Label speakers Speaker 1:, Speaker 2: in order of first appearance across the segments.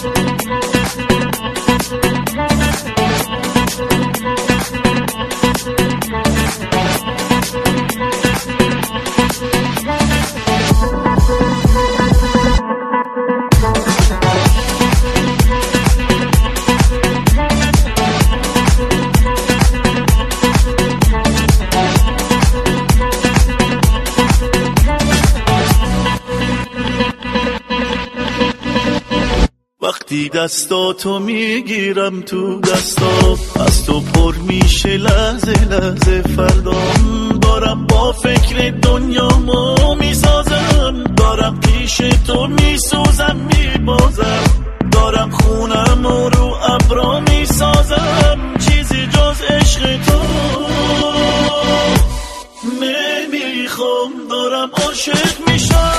Speaker 1: وقتی دستاتو میگیرم تو دستا، از تو پر میشه لحظه لحظه فردام. دارم با فکر دنیامو میسازم، دارم پیش تو میسوزم میبازم، دارم خونم رو ابرا میسازم. چیزی جز عشق تو نمیخوام، دارم عاشق میشم.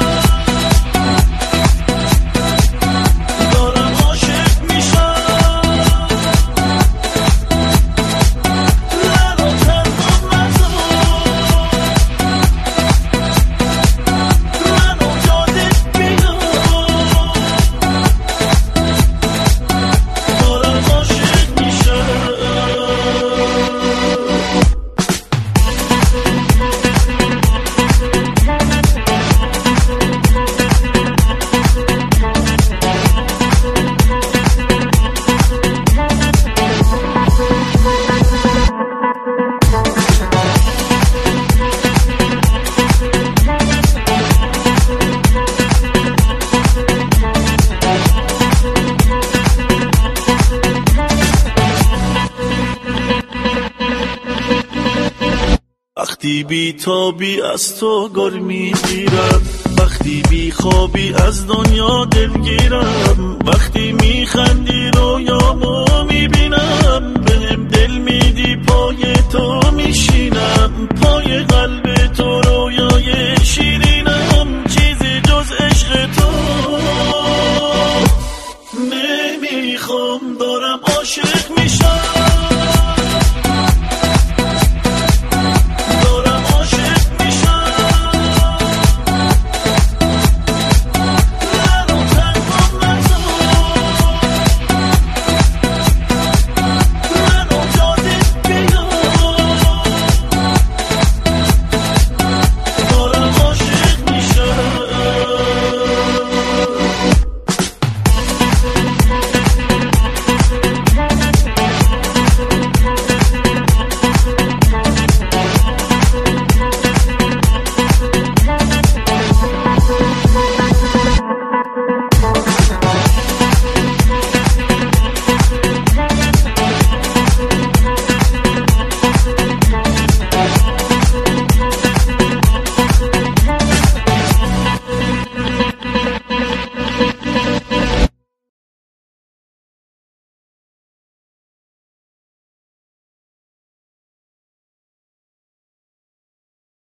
Speaker 1: وقتی بی تابی از تو گر میگیرم، وقتی بی خوابی از دنیا دلگیرم، وقتی میخندی رویامو میبینم، بهم دل میدی پای تو میشینم، پای قلب تو رویای شیرین